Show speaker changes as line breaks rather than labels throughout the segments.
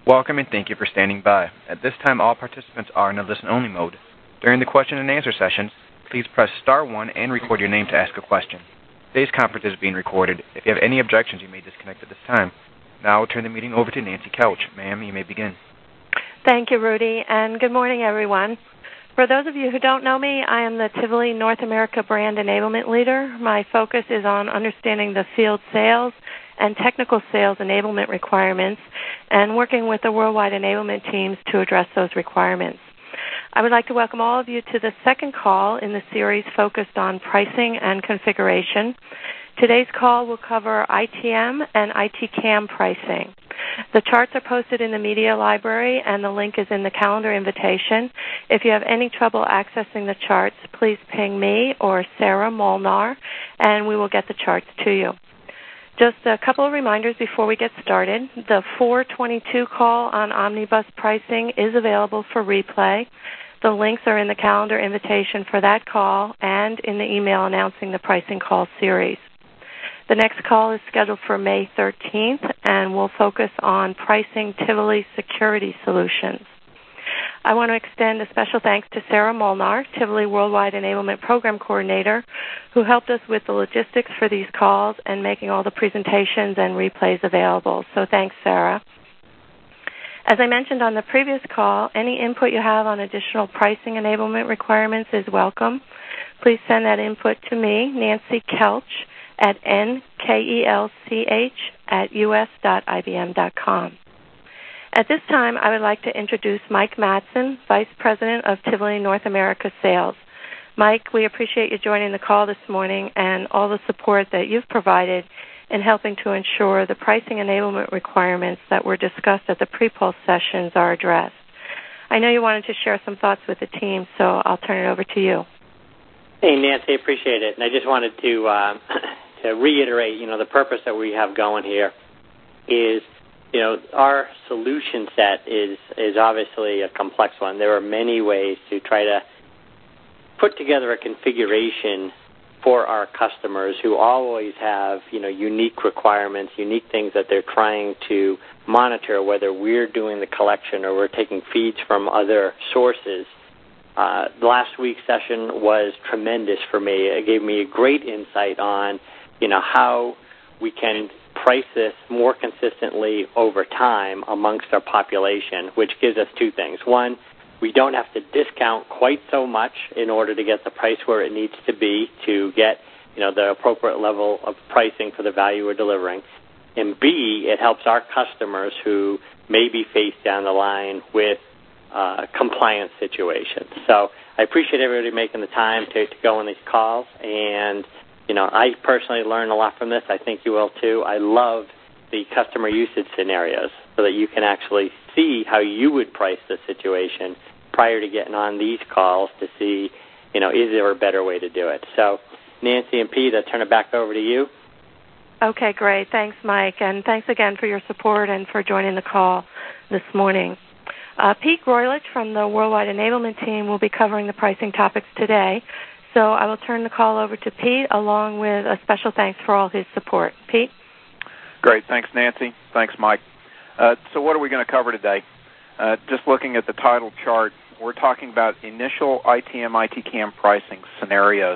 Welcome and thank you for standing by. At this time, all participants are in a listen-only mode. During the question and answer session, please press star 1 and record your name to ask a question. Today's conference is being recorded. If you have any objections, you may disconnect at this time. Now I'll turn the meeting over to Nancy Couch. Ma'am, you may begin.
Thank you, Rudy, and good morning, everyone. For those of you who don't know me, I am the Tivoli North America Brand Enablement Leader. My focus is on understanding the field sales and technical sales enablement requirements and working with the worldwide enablement teams to address those requirements. I would like to welcome all of you to the second call in the series focused on pricing and configuration. Today's call will cover ITM and ITCAM pricing. The charts are posted in the media library and the link is in the calendar invitation. If you have any trouble accessing the charts, please ping me or Sarah Molnar and we will get the charts to you. Just a couple of reminders before we get started. The 422 call on omnibus pricing is available for replay. The links are in the calendar invitation for that call and in the email announcing the pricing call series. The next call is scheduled for May 13th and will focus on pricing Tivoli Security Solutions. I want to extend a special thanks to Sarah Molnar, Tivoli Worldwide Enablement Program Coordinator, who helped us with the logistics for these calls and making all the presentations and replays available. So thanks, Sarah. As I mentioned on the previous call, any input you have on additional pricing enablement requirements is welcome. Please send that input to me, Nancy Kelch, at nkelch@us.ibm.com. At this time, I would like to introduce Mike Matson, Vice President of Tivoli North America Sales. Mike, we appreciate you joining the call this morning and all the support that you've provided in helping to ensure the pricing enablement requirements that were discussed at the pre-pulse sessions are addressed. I know you wanted to share some thoughts with the team, so I'll turn it over to you.
Hey, Nancy, appreciate it. And I just wanted to reiterate, the purpose that we have going here is, our solution set is obviously a complex one. There are many ways to try to put together a configuration for our customers who always have, unique requirements, unique things that they're trying to monitor, whether we're doing the collection or we're taking feeds from other sources. Last week's session was tremendous for me. It gave me a great insight on, how we can price this more consistently over time amongst our population, which gives us two things. One, we don't have to discount quite so much in order to get the price where it needs to be to get, the appropriate level of pricing for the value we're delivering. And B, it helps our customers who may be faced down the line with compliance situations. So I appreciate everybody making the time to go on these calls. And, I personally learned a lot from this. I think you will too. I love the customer usage scenarios so that you can actually see how you would price the situation prior to getting on these calls to see, is there a better way to do it. So, Nancy and Pete, I turn it back over to you.
Okay, great. Thanks, Mike. And thanks again for your support and for joining the call this morning. Pete Groylich from the Worldwide Enablement Team will be covering the pricing topics today. So I will turn the call over to Pete along with a special thanks for all his support. Pete?
Great. Thanks, Nancy. Thanks, Mike. So what are we going to cover today? Just looking at the title chart, we're talking about initial ITM, ITCAM pricing scenarios.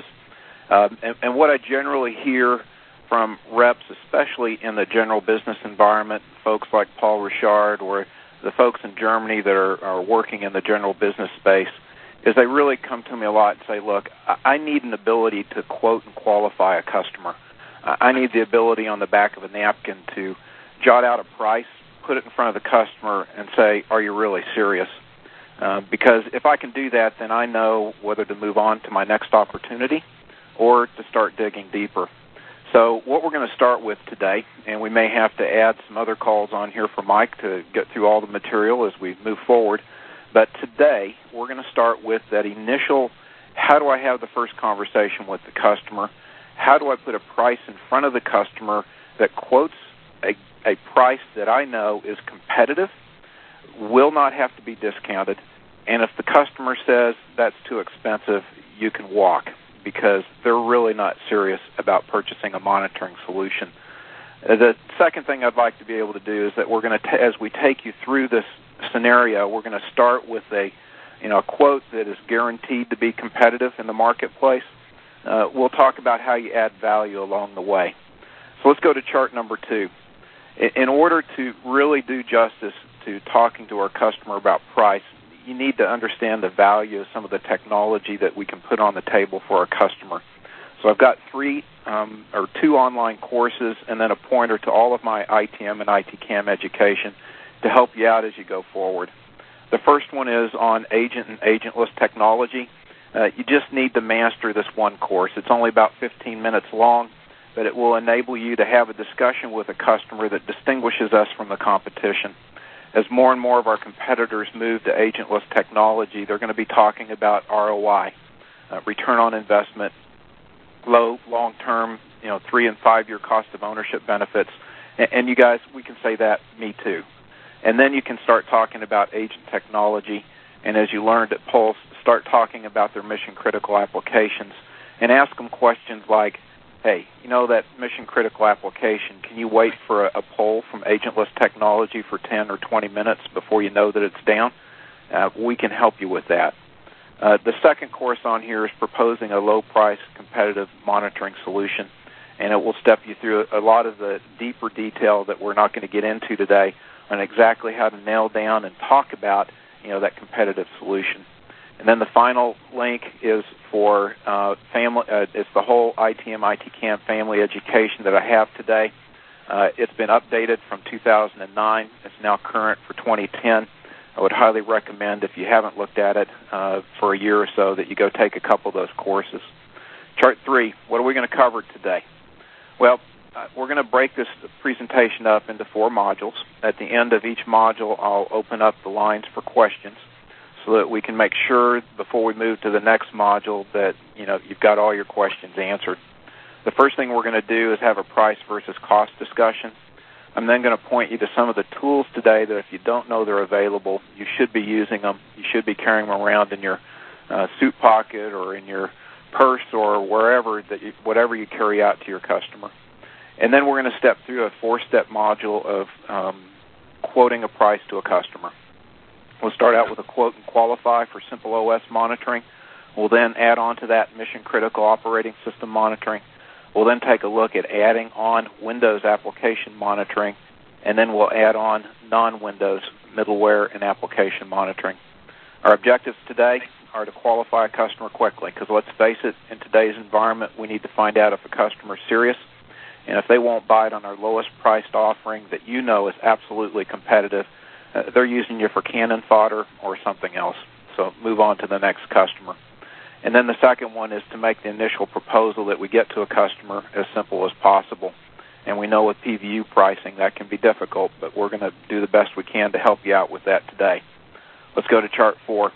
And what I generally hear from reps, especially in the general business environment, folks like Paul Richard or the folks in Germany that are working in the general business space, is they really come to me a lot and say, look, I need an ability to quote and qualify a customer. I need the ability on the back of a napkin to jot out a price, put it in front of the customer, and say, are you really serious? Because if I can do that, then I know whether to move on to my next opportunity or to start digging deeper. So what we're going to start with today, and we may have to add some other calls on here for Mike to get through all the material as we move forward, but today we're going to start with that initial, how do I have the first conversation with the customer? How do I put a price in front of the customer that quotes a price that I know is competitive, will not have to be discounted, and if the customer says that's too expensive, you can walk because they're really not serious about purchasing a monitoring solution. The second thing I'd like to be able to do is that we're going to, as we take you through this scenario, we're going to start with a quote that is guaranteed to be competitive in the marketplace. We'll talk about how you add value along the way. So let's go to chart number 2. In order to really do justice to talking to our customer about price, you need to understand the value of some of the technology that we can put on the table for our customer. So I've got 2 online courses and then a pointer to all of my ITM and ITCAM education to help you out as you go forward. The first one is on agent and agentless technology. You just need to master this one course. It's only about 15 minutes long, but it will enable you to have a discussion with a customer that distinguishes us from the competition. As more and more of our competitors move to agentless technology, they're going to be talking about ROI, return on investment, low, long-term, 3 and 5 year cost of ownership benefits. And you guys, we can say that, me too. And then you can start talking about agent technology, and as you learned at Pulse, start talking about their mission-critical applications and ask them questions like, hey, that mission-critical application, can you wait for a poll from agentless technology for 10 or 20 minutes before you know that it's down? We can help you with that. The second course on here is proposing a low-price competitive monitoring solution, and it will step you through a lot of the deeper detail that we're not going to get into today on exactly how to nail down and talk about that competitive solution. And then the final link is for it's the whole ITM, ITCAM family education that I have today. It's been updated from 2009. It's now current for 2010. I would highly recommend, if you haven't looked at it for a year or so, that you go take a couple of those courses. Chart 3, what are we going to cover today? Well, we're going to break this presentation up into 4 modules. At the end of each module, I'll open up the lines for questions so that we can make sure before we move to the next module that you've got all your questions answered. The first thing we're going to do is have a price versus cost discussion. I'm then going to point you to some of the tools today that if you don't know they're available, you should be using them. You should be carrying them around in your suit pocket or in your purse or wherever, whatever you carry out to your customer. And then we're going to step through a 4-step module of quoting a price to a customer. We'll start out with a quote and qualify for simple OS monitoring. We'll then add on to that mission-critical operating system monitoring. We'll then take a look at adding on Windows application monitoring, and then we'll add on non-Windows middleware and application monitoring. Our objectives today are to qualify a customer quickly, because let's face it, in today's environment, we need to find out if a customer is serious, and if they won't buy it on our lowest priced offering that is absolutely competitive, they're using you for cannon fodder or something else. So move on to the next customer. And then the second one is to make the initial proposal that we get to a customer as simple as possible. And we know with PVU pricing that can be difficult, but we're going to do the best we can to help you out with that today. Let's go to chart 4.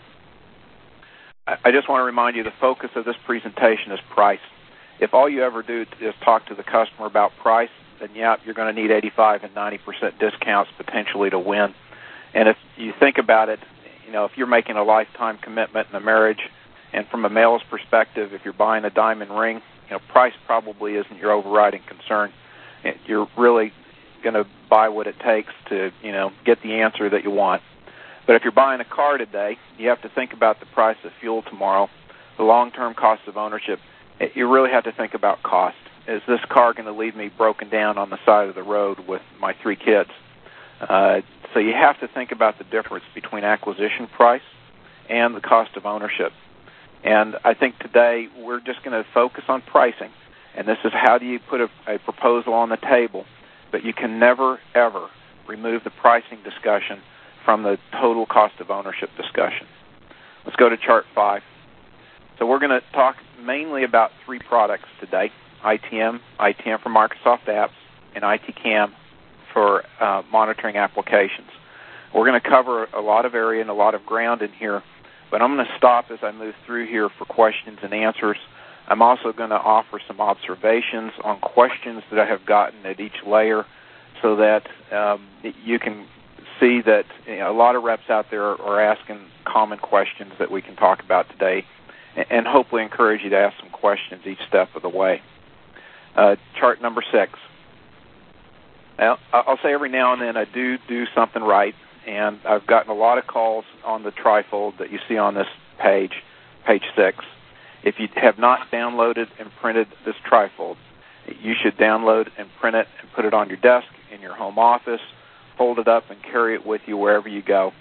I just want to remind you the focus of this presentation is price. If all you ever do is talk to the customer about price, then you're going to need 85 and 90% discounts potentially to win. And if you think about it, if you're making a lifetime commitment in a marriage, and from a male's perspective, if you're buying a diamond ring, price probably isn't your overriding concern. You're really going to buy what it takes to, get the answer that you want. But if you're buying a car today, you have to think about the price of fuel tomorrow, the long-term cost of ownership. You really have to think about cost. Is this car going to leave me broken down on the side of the road with my 3 kids? So you have to think about the difference between acquisition price and the cost of ownership. And I think today we're just going to focus on pricing. And this is how do you put a proposal on the table, but you can never, ever remove the pricing discussion from the total cost of ownership discussion. Let's go to chart 5. So we're going to talk mainly about 3 products today, ITM for Microsoft Apps, and ITCAM for monitoring applications. We're going to cover a lot of area and a lot of ground in here, but I'm going to stop as I move through here for questions and answers. I'm also going to offer some observations on questions that I have gotten at each layer so that you can see that a lot of reps out there are asking common questions that we can talk about today, and hopefully encourage you to ask some questions each step of the way. Chart number 6. Well, I'll say every now and then I do something right, and I've gotten a lot of calls on the trifold that you see on this page 6. If you have not downloaded and printed this trifold, you should download and print it and put it on your desk in your home office, fold it up and carry it with you wherever you go.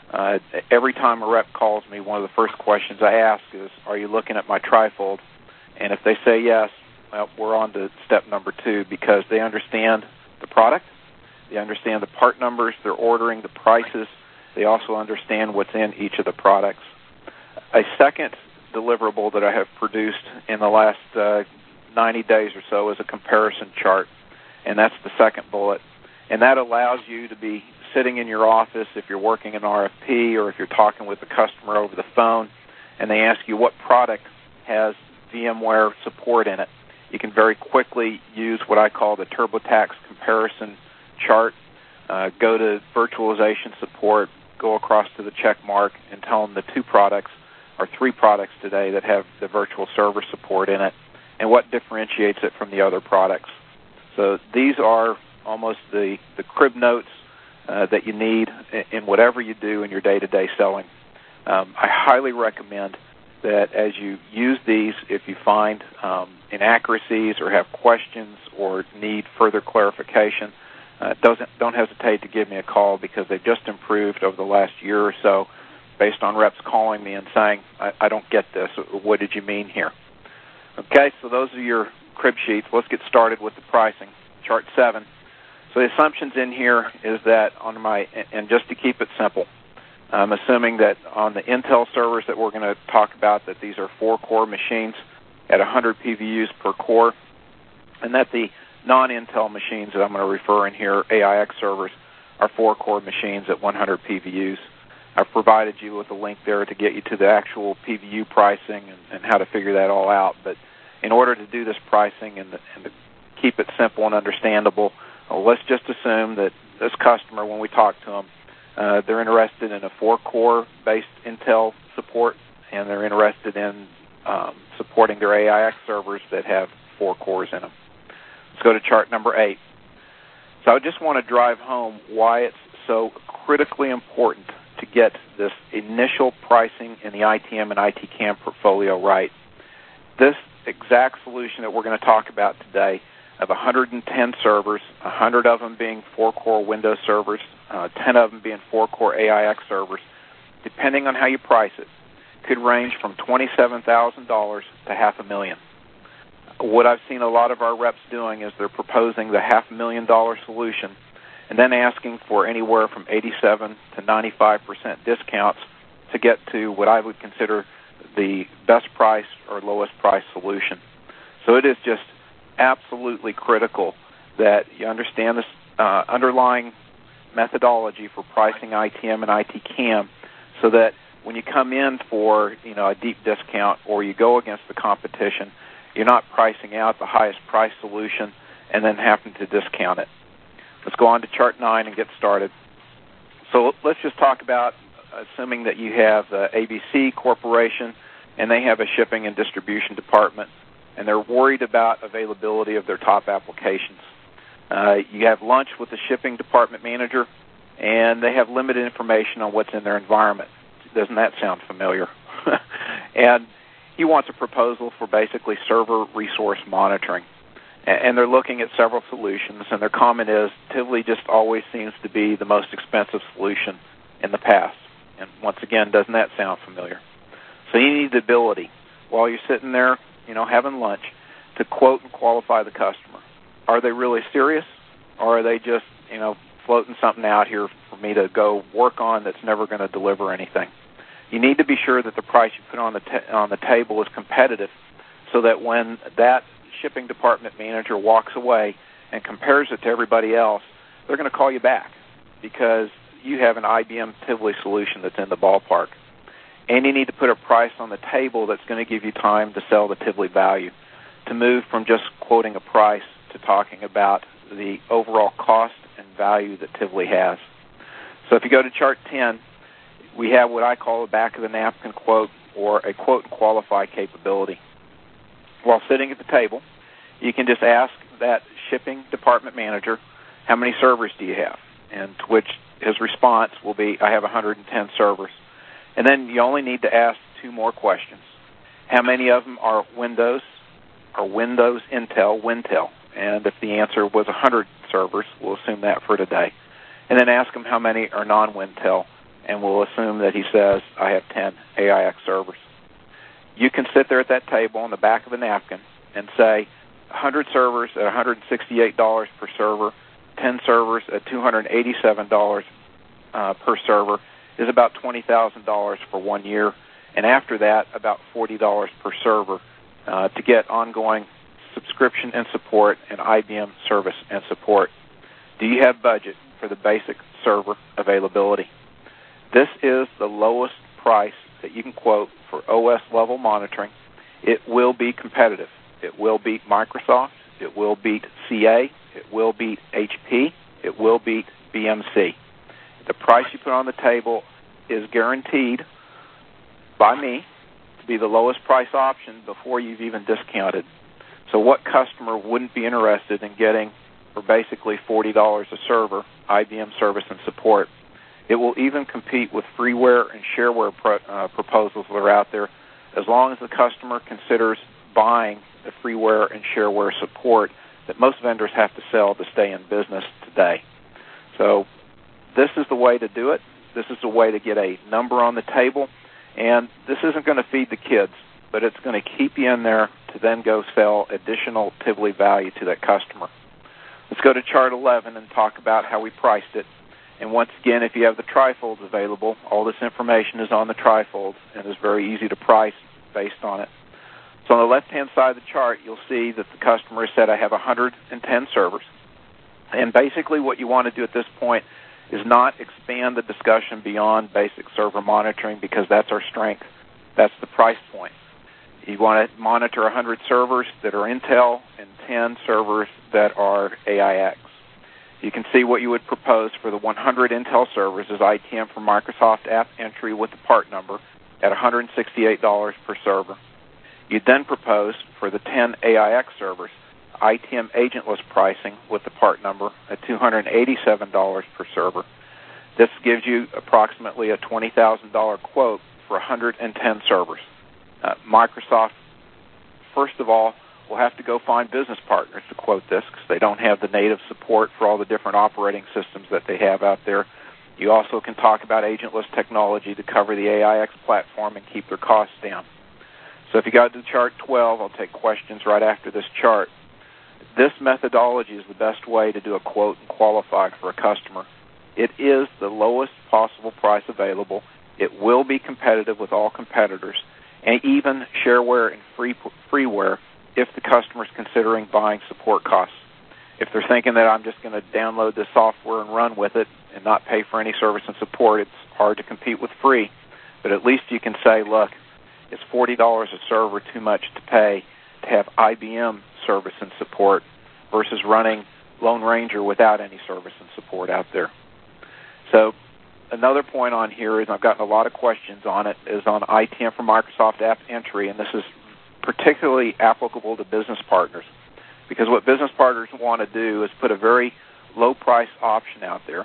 Every time a rep calls me, one of the first questions I ask is, are you looking at my trifold? And if they say yes, well, we're on to step number 2, because they understand the product, they understand the part numbers they're ordering, the prices, they also understand what's in each of the products. A second deliverable that I have produced in the last 90 days or so is a comparison chart, and that's the second bullet. And that allows you to be sitting in your office if you're working an RFP or if you're talking with a customer over the phone, and they ask you what product has VMware support in it. You can very quickly use what I call the TurboTax comparison chart, go to virtualization support, go across to the check mark, and tell them the 2 products or 3 products today that have the virtual server support in it and what differentiates it from the other products. So these are almost the crib notes that you need in whatever you do in your day-to-day selling. I highly recommend that as you use these, if you find inaccuracies or have questions or need further clarification, don't hesitate to give me a call, because they've just improved over the last year or so based on reps calling me and saying, I don't get this. What did you mean here? Okay, so those are your crib sheets. Let's get started with the pricing. Chart 7. So the assumptions in here is that and just to keep it simple, I'm assuming that on the Intel servers that we're going to talk about, that these are 4-core machines at 100 PVUs per core, and that the non-Intel machines that I'm going to refer in here, AIX servers, are 4-core machines at 100 PVUs. I've provided you with a link there to get you to the actual PVU pricing and how to figure that all out. But in order to do this pricing and to keep it simple and understandable, let's just assume that this customer, when we talk to them, they're interested in a 4-core based Intel support, and they're interested in supporting their AIX servers that have 4 cores in them. Let's go to chart number 8. So I just want to drive home why it's so critically important to get this initial pricing in the ITM and ITCAM portfolio right. This exact solution that we're going to talk about today, of 110 servers, 100 of them being 4-core Windows servers, 10 of them being 4-core AIX servers, depending on how you price it, could range from $27,000 to $500,000. What I've seen a lot of our reps doing is they're proposing the $500,000 solution and then asking for anywhere from 87 to 95% discounts to get to what I would consider the best price or lowest price solution. So it is just absolutely critical that you understand this underlying methodology for pricing ITM and ITCAM, so that when you come in for a deep discount or you go against the competition, you're not pricing out the highest price solution and then having to discount it. Let's go on to chart 9 and get started. So let's just talk about assuming that you have the ABC Corporation and they have a shipping and distribution department, and they're worried about availability of their top applications. You have lunch with the shipping department manager, and they have limited information on what's in their environment. Doesn't that sound familiar? And he wants a proposal for basically server resource monitoring. And they're looking at several solutions, and their comment is, Tivoli just always seems to be the most expensive solution in the past. And once again, doesn't that sound familiar? So you need the ability, while you're sitting there, having lunch, to quote and qualify the customer. Are they really serious, or are they just, floating something out here for me to go work on that's never going to deliver anything? You need to be sure that the price you put on the table is competitive, so that when that shipping department manager walks away and compares it to everybody else, they're going to call you back because you have an IBM Tivoli solution that's in the ballpark. And you need to put a price on the table that's going to give you time to sell the Tivoli value, to move from just quoting a price to talking about the overall cost and value that Tivoli has. So if you go to chart 10, we have what I call a back-of-the-napkin quote, or a quote and qualify capability. While sitting at the table, you can just ask that shipping department manager, how many servers do you have? And to which his response will be, I have 110 servers. And then you only need to ask two more questions. How many of them are Windows or Windows Intel, Wintel? And if the answer was 100 servers, we'll assume that for today. And then ask him how many are non-Wintel, and we'll assume that he says, I have 10 AIX servers. You can sit there at that table on the back of a napkin and say, 100 servers at $168 per server, 10 servers at $287 per server is about $20,000 for 1 year, and after that, about $40 per server to get ongoing subscription and support and IBM service and support. Do you have budget for the basic server availability? This is the lowest price that you can quote for OS level monitoring. It will be competitive. It will beat Microsoft. It will beat CA. It will beat HP. It will beat BMC. The price you put on the table is guaranteed by me to be the lowest price option before you've even discounted. So what customer wouldn't be interested in getting, for basically $40 a server, IBM service and support? It will even compete with freeware and shareware proposals that are out there, as long as the customer considers buying the freeware and shareware support that most vendors have to sell to stay in business today. So this is the way to do it. This is the way to get a number on the table. And this isn't going to feed the kids, but it's going to keep you in there to then go sell additional Tivoli value to that customer. Let's go to Chart 11 and talk about how we priced it. And once again, if you have the trifolds available, all this information is on the trifolds and is very easy to price based on it. So on the left-hand side of the chart, you'll see that the customer has said, I have 110 servers. And basically what you want to do at this point is not expand the discussion beyond basic server monitoring, because that's our strength. That's the price point. You want to monitor 100 servers that are Intel and 10 servers that are AIX. You can see what you would propose for the 100 Intel servers is ITM for Microsoft App Entry with the part number at $168 per server. You'd then propose for the 10 AIX servers ITM agentless pricing with the part number at $287 per server. This gives you approximately a $20,000 quote for 110 servers. Microsoft, first of all, will have to go find business partners to quote this, because they don't have the native support for all the different operating systems that they have out there. You also can talk about agentless technology to cover the AIX platform and keep their costs down. So if you go to Chart 12, I'll take questions right after this chart. This methodology is the best way to do a quote and qualify for a customer. It is the lowest possible price available. It will be competitive with all competitors, and even shareware and freeware if the customer is considering buying support costs. If they're thinking that I'm just going to download this software and run with it and not pay for any service and support, it's hard to compete with free. But at least you can say, look, is $40 a server too much to pay to have IBM service and support versus running Lone Ranger without any service and support out there? So another point on here is, I've gotten a lot of questions on it, is on ITM for Microsoft App Entry, and this is particularly applicable to business partners, because what business partners want to do is put a very low-price option out there,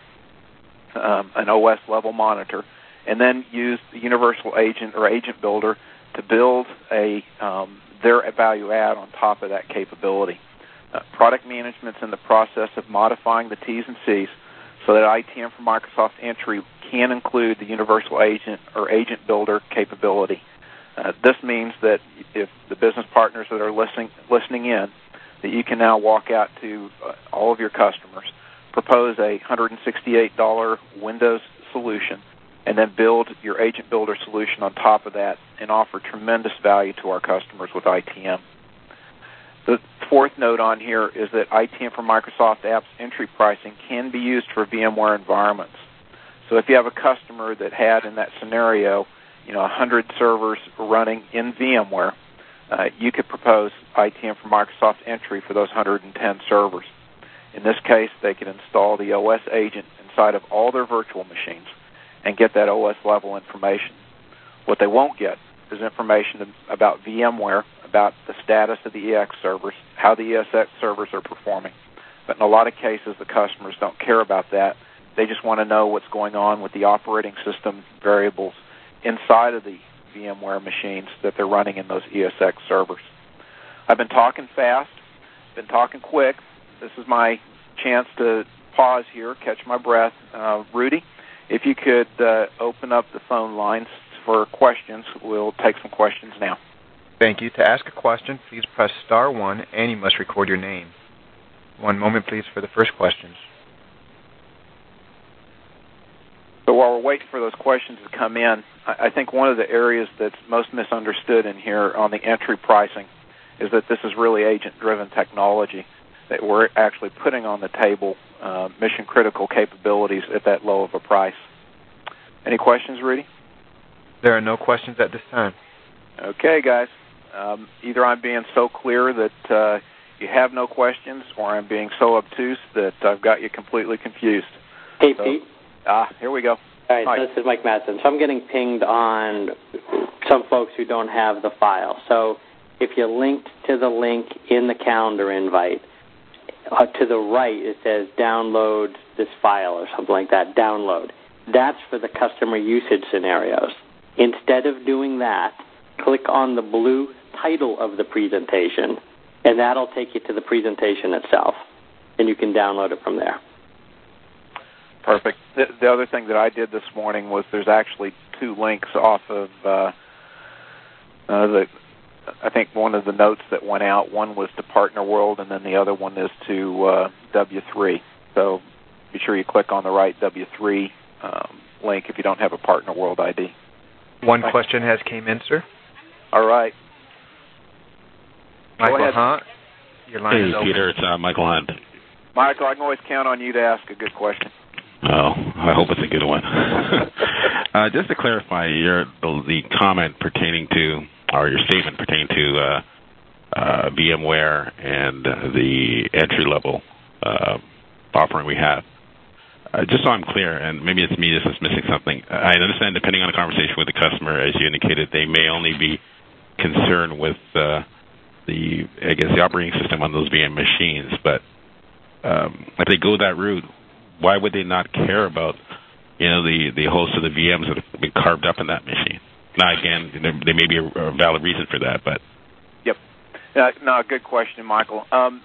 an OS level monitor, and then use the Universal Agent or Agent Builder to build their value add on top of that capability. Product management's in the process of modifying the T's and C's so that ITM for Microsoft Entry can include the Universal Agent or Agent Builder capability. This means that if the business partners that are listening in, that you can now walk out to all of your customers, propose a $168 Windows solution, and then build your Agent Builder solution on top of that and offer tremendous value to our customers with ITM. The fourth note on here is that ITM for Microsoft Apps Entry pricing can be used for VMware environments. So if you have a customer that had in that scenario, 100 servers running in VMware, you could propose ITM for Microsoft Entry for those 110 servers. In this case, they could install the OS agent inside of all their virtual machines and get that OS level information. What they won't get is information about VMware, about the status of the EX servers, how the ESX servers are performing. But in a lot of cases, the customers don't care about that. They just want to know what's going on with the operating system variables inside of the VMware machines that they're running in those ESX servers. I've been talking fast, been talking quick. This is my chance to pause here, catch my breath. Rudy, if you could open up the phone lines for questions, we'll take some questions now.
Thank you. To ask a question, please press star 1, and you must record your name. One moment, please, for the first questions.
So while we're waiting for those questions to come in, I think one of the areas that's most misunderstood in here on the entry pricing is that this is really agent-driven technology, that we're actually putting on the table mission-critical capabilities at that low of a price. Any questions, Rudy?
There are no questions at this time.
Okay, guys. Either I'm being so clear that you have no questions, or I'm being so obtuse that I've got you completely confused.
Hey, Pete.
Here we go.
All right, so this is Mike Madsen. So I'm getting pinged on some folks who don't have the file. So if you linked to the link in the calendar invite, to the right it says download this file or something like that, download. That's for the customer usage scenarios. Instead of doing that, click on the blue title of the presentation, and that'll take you to the presentation itself, and you can download it from there.
Perfect. The other thing that I did this morning was there's actually 2 links off of I think one of the notes that went out. One was to Partner World, and then the other one is to W3. So be sure you click on the right W3 link if you don't have a Partner World ID.
One question has came in, sir.
All right.
Michael Hunt, your line is open.
Peter, it's Michael Hunt.
Michael, I can always count on you to ask a good question.
Oh, I hope it's a good one. Just to clarify, the comment pertaining to, or your statement pertaining to VMware and the entry-level offering we have. Just so I'm clear, and maybe it's me that's missing something, I understand depending on the conversation with the customer, as you indicated, they may only be concerned with the operating system on those VM machines, but if they go that route, why would they not care about the host of the VMs that have been carved up in that machine? Now, again, there may be a valid reason for that, but...
Yep. No, good question, Michael.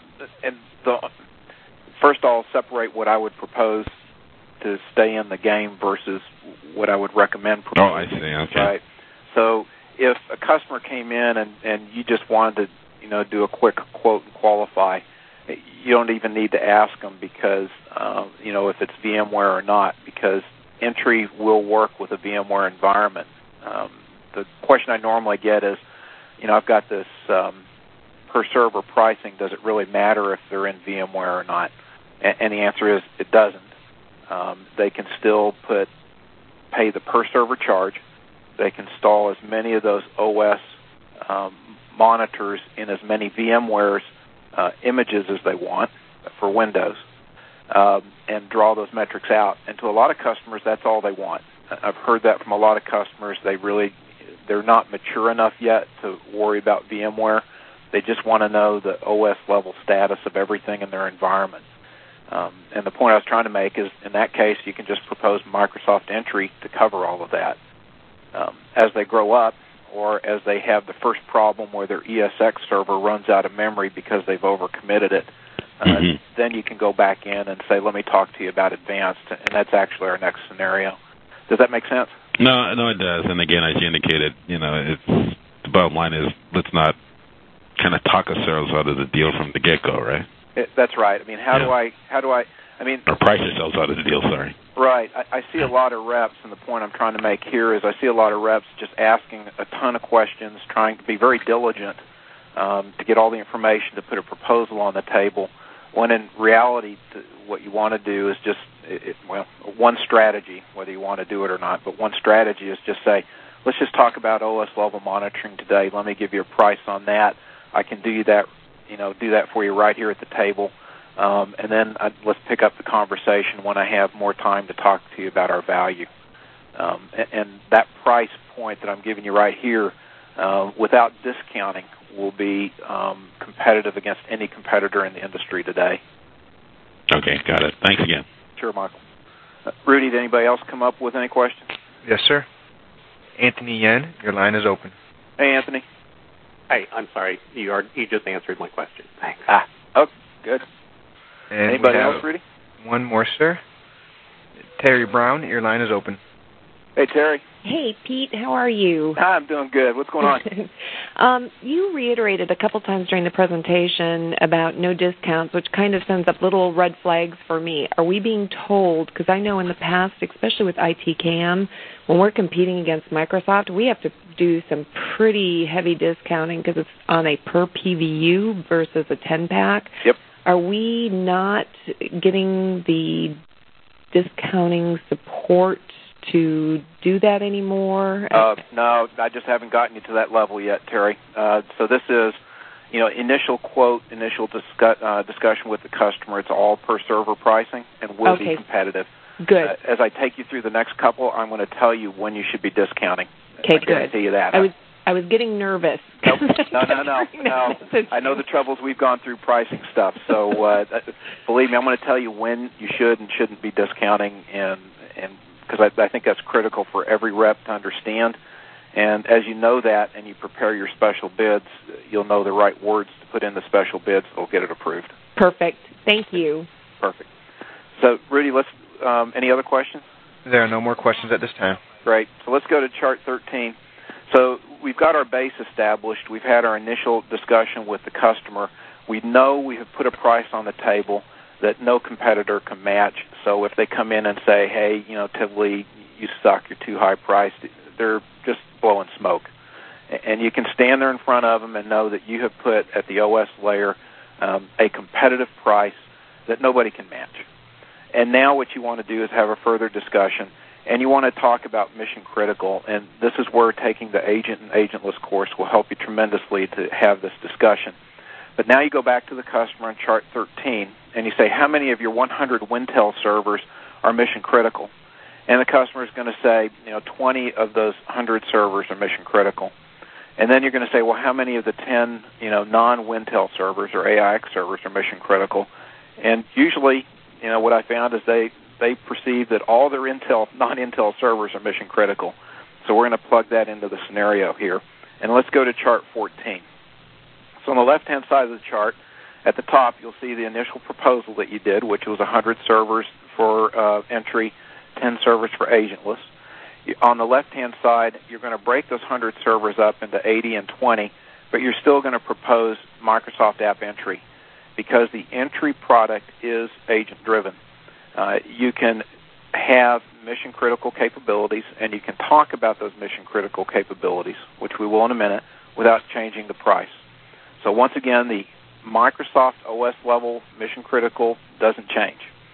First I'll separate what I would propose to stay in the game versus what I would recommend proposing.
Oh, I see. Okay.
Right? So if a customer came in and you just wanted to do a quick quote and qualify, you don't even need to ask them because, if it's VMware or not, because entry will work with a VMware environment. The question I normally get is, I've got this per server pricing. Does it really matter if they're in VMware or not? And the answer is it doesn't. They can still pay the per server charge. They can install as many of those OS monitors in as many VMware's images as they want for Windows, and draw those metrics out. And to a lot of customers, that's all they want. I've heard that from a lot of customers. They're not mature enough yet to worry about VMware. They just want to know the OS level status of everything in their environment. And the point I was trying to make is, in that case, you can just propose Microsoft Entry to cover all of that. As they grow up, or as they have the first problem where their ESX server runs out of memory because they've overcommitted it, then you can go back in and say, let me talk to you about advanced, and that's actually our next scenario. Does that make sense?
No, it does. And again, as you indicated, the bottom line is let's not kind of talk ourselves out of the deal from the get-go, right?
That's right. I mean, how do I
or price yourselves out of the deal, sorry.
Right. I see a lot of reps, and the point I'm trying to make here is I see a lot of reps just asking a ton of questions, trying to be very diligent to get all the information to put a proposal on the table, when in reality what you want to do is just, one strategy, whether you want to do it or not, but one strategy is just say, let's just talk about OS level monitoring today. Let me give you a price on that. I can do that for you right here at the table. And then let's pick up the conversation when I have more time to talk to you about our value. And that price point that I'm giving you right here, without discounting, will be competitive against any competitor in the industry today.
Okay, got it. Thanks again.
Sure, Michael. Rudy, did anybody else come up with any questions?
Yes, sir. Anthony Yen, your line is open.
Hey, Anthony.
Hey, I'm sorry. You just answered my question. Thanks.
Oh, good.
And
anybody else, Rudy?
One more, sir. Terry Brown, your line is open.
Hey, Terry.
Hey, Pete, how are you?
I'm doing good. What's going
on? You reiterated a couple times during the presentation about no discounts, which kind of sends up little red flags for me. Are we being told, because I know in the past, especially with ITCAM, when we're competing against Microsoft, we have to do some pretty heavy discounting because it's on a per PVU versus a 10-pack.
Yep.
Are we not getting the discounting support to do that anymore?
No, I just haven't gotten you to that level yet, Terry. So this is, initial quote, initial discussion with the customer. It's all per server pricing and will be competitive.
Good.
As I take you through the next couple, I'm going to tell you when you should be discounting.
Okay,
I guarantee you that.
I was getting nervous.
Nope. No. I know the troubles we've gone through pricing stuff. So believe me, I'm going to tell you when you should and shouldn't be discounting, and because I think that's critical for every rep to understand. And as you know that and you prepare your special bids, you'll know the right words to put in the special bids that will get it approved.
Perfect. Thank you.
Perfect. So, Rudy, any other questions?
There are no more questions at this time.
Great. So let's go to Chart 13. So we've got our base established. We've had our initial discussion with the customer. We know we have put a price on the table that no competitor can match. So if they come in and say, hey, Tivoli, you suck, you're too high priced, they're just blowing smoke. And you can stand there in front of them and know that you have put at the OS layer a competitive price that nobody can match. And now what you want to do is have a further discussion, and you want to talk about mission critical, and this is where taking the agent and agentless course will help you tremendously to have this discussion. But now you go back to the customer on Chart 13, and you say, how many of your 100 Wintel servers are mission critical? And the customer is going to say, 20 of those 100 servers are mission critical. And then you're going to say, well, how many of the 10, non-Wintel servers or AIX servers are mission critical? And usually, what I found is they perceive that all their non-Intel servers are mission critical. So we're going to plug that into the scenario here. And let's go to Chart 14. So on the left-hand side of the chart, at the top, you'll see the initial proposal that you did, which was 100 servers for entry, 10 servers for agentless. On the left-hand side, you're going to break those 100 servers up into 80 and 20, but you're still going to propose Microsoft App Entry because the entry product is agent-driven. You can have mission-critical capabilities, and you can talk about those mission-critical capabilities, which we will in a minute, without changing the price. So once again, the Microsoft OS level mission-critical doesn't change.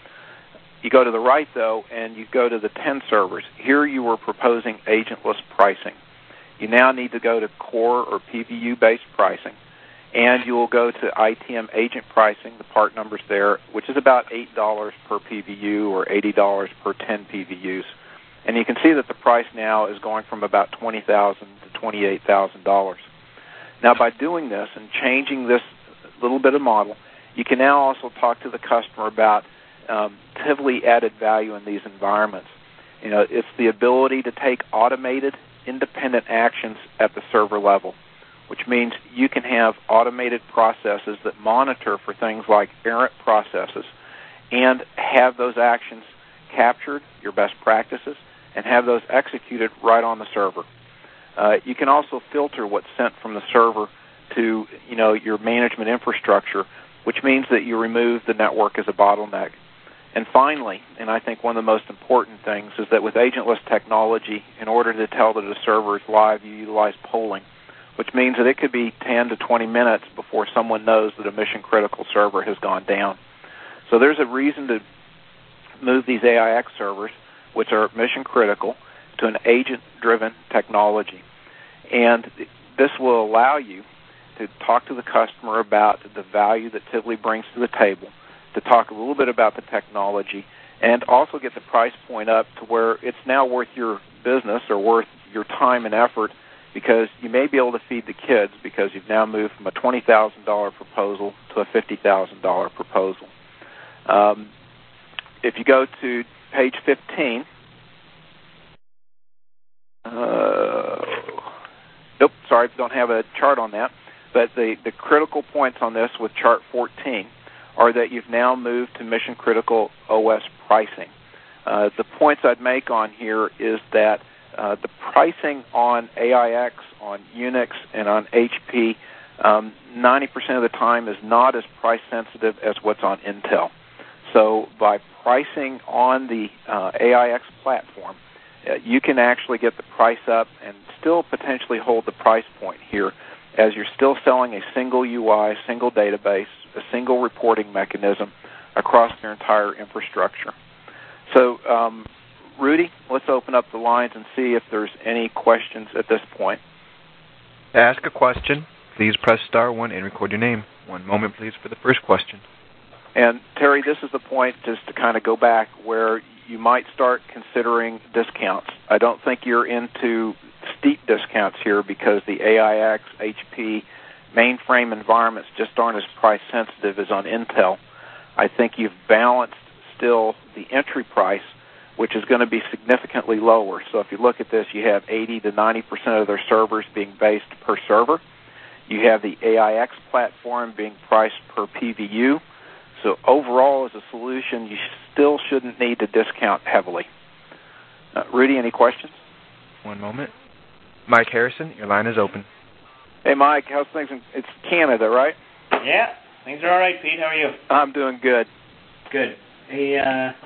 You go to the right, though, and you go to the 10 servers. Here you were proposing agentless pricing. You now need to go to core or PVU-based pricing, and you will go to ITM agent pricing, the part numbers there, which is about $8 per PVU or $80 per 10 PVUs. And you can see that the price now is going from about $20,000 to $28,000. Now, by doing this and changing this little bit of model, you can now also talk to the customer about Tivoli added value in these environments. It's the ability to take automated, independent actions at the server level, which means you can have automated processes that monitor for things like errant processes and have those actions captured, your best practices, and have those executed right on the server. You can also filter what's sent from the server to your management infrastructure, which means that you remove the network as a bottleneck. And finally, and I think one of the most important things, is that with agentless technology, in order to tell that a server is live, you utilize polling, which means that it could be 10 to 20 minutes before someone knows that a mission-critical server has gone down. So there's a reason to move these AIX servers, which are mission-critical, to an agent-driven technology. And this will allow you to talk to the customer about the value that Tivoli brings to the table, to talk a little bit about the technology, and also get the price point up to where it's now worth your business or worth your time and effort, because you may be able to feed the kids because you've now moved from a $20,000 proposal to a $50,000 proposal. If you go to page 15, nope, sorry, don't have a chart on that, but the critical points on this with chart 14 are that you've now moved to mission-critical OS pricing. The points I'd make on here is that the pricing on AIX, on Unix, and on HP, 90% of the time is not as price-sensitive as what's on Intel. So by pricing on the AIX platform, you can actually get the price up and still potentially hold the price point here as you're still selling a single UI, single database, a single reporting mechanism across their entire infrastructure. So, Rudy, let's open up the lines and see if there's any questions at this point.
To ask a question, please press star 1 and record your name. One moment, please, for the first question.
And, Terry, this is the point, just to kind of go back, where you might start considering discounts. I don't think you're into steep discounts here because the AIX, HP, mainframe environments just aren't as price-sensitive as on Intel. I think you've balanced still the entry price, which is going to be significantly lower. So if you look at this, you have 80 to 90% of their servers being based per server. You have the AIX platform being priced per PVU. So overall, as a solution, you still shouldn't need to discount heavily. Rudy, any questions?
One moment. Mike Harrison, your line is open.
Hey, Mike, how's things? It's Canada, right?
Yeah, things are all right, Pete. How are you?
I'm doing good.
Good. Hey,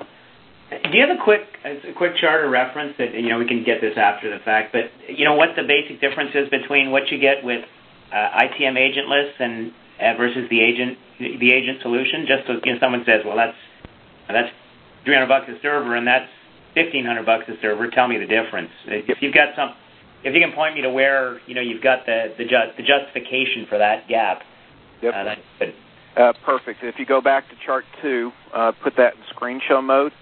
do you have a quick chart or reference that, we can get this after the fact, but what the basic difference is between what you get with ITM agentless and versus the agent solution? Just so someone says, well, that's $300 a server and that's $1,500 a server. Tell me the difference. If you can point me to where you've got the justification for that gap.
Yep.
That's good.
Perfect. If you go back to chart 2, put that in screen show mode,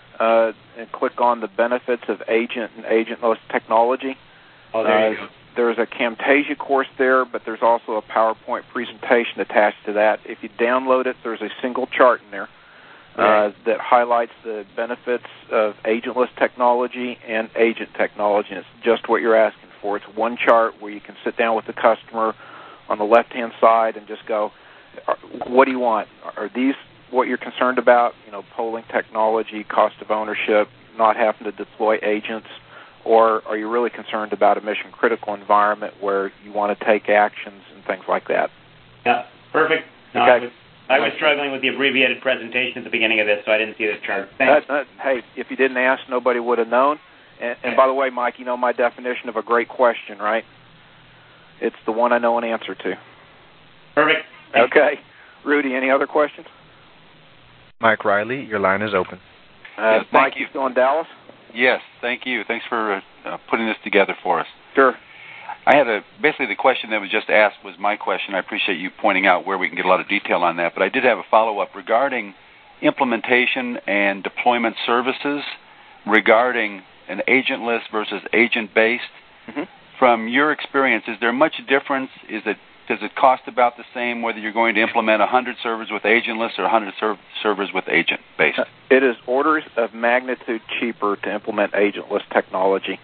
and click on the benefits of agent and agentless technology.
Oh, there you go.
There's a Camtasia course there, but there's also a PowerPoint presentation attached to that. If you download it, there's a single chart in there that highlights the benefits of agentless technology and agent technology, and it's just what you're asking for. It's one chart where you can sit down with the customer on the left-hand side and just go, what do you want? Are these what you're concerned about? Polling technology, cost of ownership, not having to deploy agents, or are you really concerned about a mission-critical environment where you want to take actions and things like that?
Yeah, perfect. No,
okay.
I was struggling with the abbreviated presentation at the beginning of this, so I didn't see the chart. Thanks.
Hey, if you didn't ask, nobody would have known. And by the way, Mike, you know my definition of a great question, right? It's the one I know an answer to.
Perfect.
Thanks. Okay. Rudy, any other questions?
Mike Riley, your line is open.
Yes,
Mike, you still in Dallas?
Yes, thank you. Thanks for putting this together for us.
Sure.
I had basically the question that was just asked was my question. I appreciate you pointing out where we can get a lot of detail on that, but I did have a follow-up regarding implementation and deployment services regarding an agentless versus agent-based.
Mm-hmm.
From your experience, is there much difference? Does it cost about the same whether you're going to implement 100 servers with agentless or 100 servers with agent-based?
It is orders of magnitude cheaper to implement agentless technology.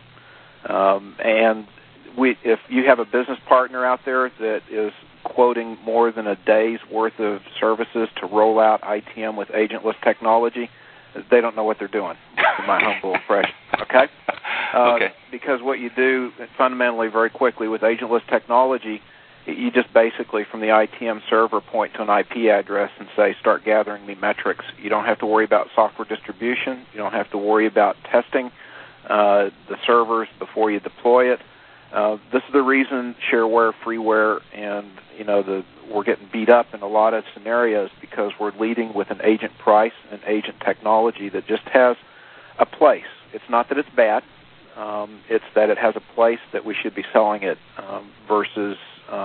And if you have a business partner out there that is quoting more than a day's worth of services to roll out ITM with agentless technology, they don't know what they're doing, in my humble impression. Okay?
Okay.
Because what you do fundamentally very quickly with agentless technology, you just basically from the ITM server point to an IP address and say, start gathering me metrics. You don't have to worry about software distribution. You don't have to worry about testing the servers before you deploy it. This is the reason shareware, freeware, and we're getting beat up in a lot of scenarios because we're leading with an agent price and agent technology that just has a place. It's not that it's bad. It's that it has a place that we should be selling it versus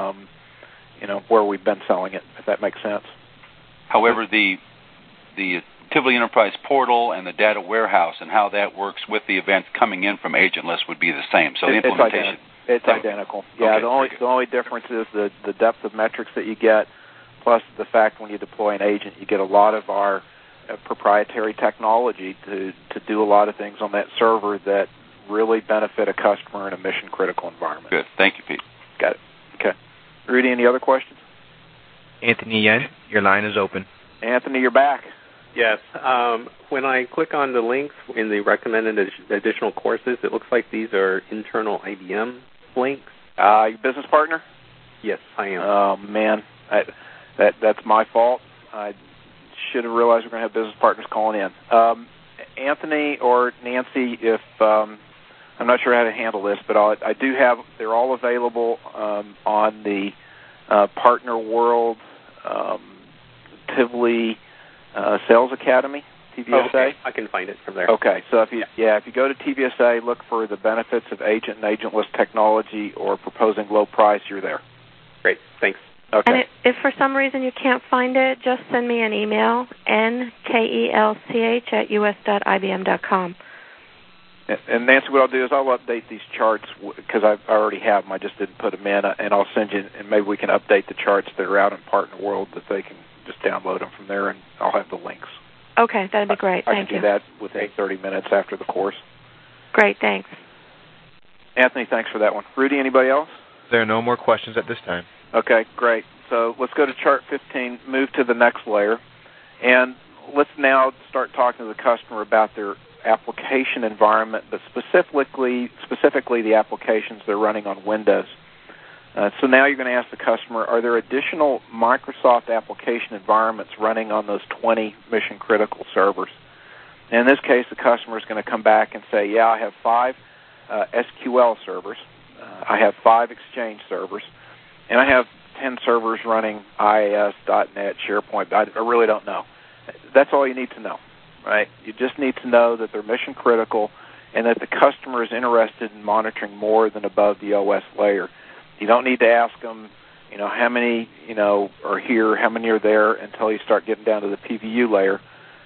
where we've been selling it, if that makes sense.
However, the Tivoli Enterprise portal and the data warehouse and how that works with the events coming in from agentless would be the same. So the implementation...
It's identical. Yeah,
okay,
the only difference is the depth of metrics that you get, plus the fact when you deploy an agent, you get a lot of our proprietary technology to do a lot of things on that server that really benefit a customer in a mission-critical environment.
Good. Thank you, Pete.
Got it. Okay. Rudy, any other questions?
Anthony Yen, your line is open.
Anthony, you're back.
Yes. When I click on the links in the recommended additional courses, it looks like these are internal IBM links.
Your business partner?
Yes, I am.
Oh, man. That's my fault. I should have realized we're going to have business partners calling in. Anthony or Nancy, if I'm not sure how to handle this, but I do have, they're all available on the Partner World Tivoli Sales Academy, TVSA.
Okay. I can find it from there.
Okay, so if you go to TVSA, look for the benefits of agent and agentless technology or proposing low price, you're there.
Great, thanks.
Okay.
And if for some reason you can't find it, just send me an email, nkelch@us.ibm.com.
And Nancy, what I'll do is I'll update these charts because I already have them. I just didn't put them in, and I'll send you, and maybe we can update the charts that are out in Partner World that they can just download them from there, and I'll have the links.
Okay, that'd be great.
I
Thank you.
can do that within 30 minutes after the course.
Great, thanks.
Anthony, thanks for that one. Rudy, anybody else?
There are no more questions at this time.
Okay, great. So let's go to chart 15, move to the next layer, and let's now start talking to the customer about their application environment, but specifically the applications they're running on Windows. So now you're going to ask the customer, are there additional Microsoft application environments running on those 20 mission-critical servers? And in this case, the customer is going to come back and say, yeah, I have 5 SQL servers, I have 5 Exchange servers, and I have 10 servers running IIS, .NET, SharePoint. I really don't know. That's all you need to know, right? You just need to know that they're mission-critical and that the customer is interested in monitoring more than above the OS layer. You don't need to ask them, how many, are here, how many are there until you start getting down to the PVU layer.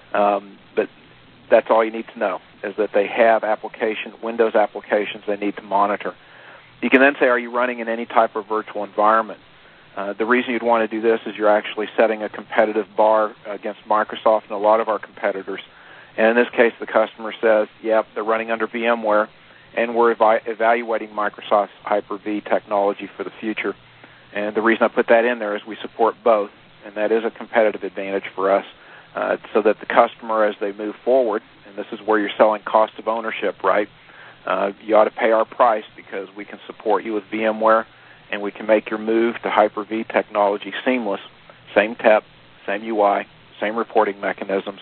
But that's all you need to know, is that they have Windows applications they need to monitor. You can then say, are you running in any type of virtual environment? The reason you'd want to do this is you're actually setting a competitive bar against Microsoft and a lot of our competitors. And in this case, the customer says, yep, they're running under VMware, and we're evaluating Microsoft's Hyper-V technology for the future. And the reason I put that in there is we support both, and that is a competitive advantage for us, so that the customer, as they move forward, and this is where you're selling cost of ownership, right? You ought to pay our price because we can support you with VMware, and we can make your move to Hyper-V technology seamless. Same TEP, same UI, same reporting mechanisms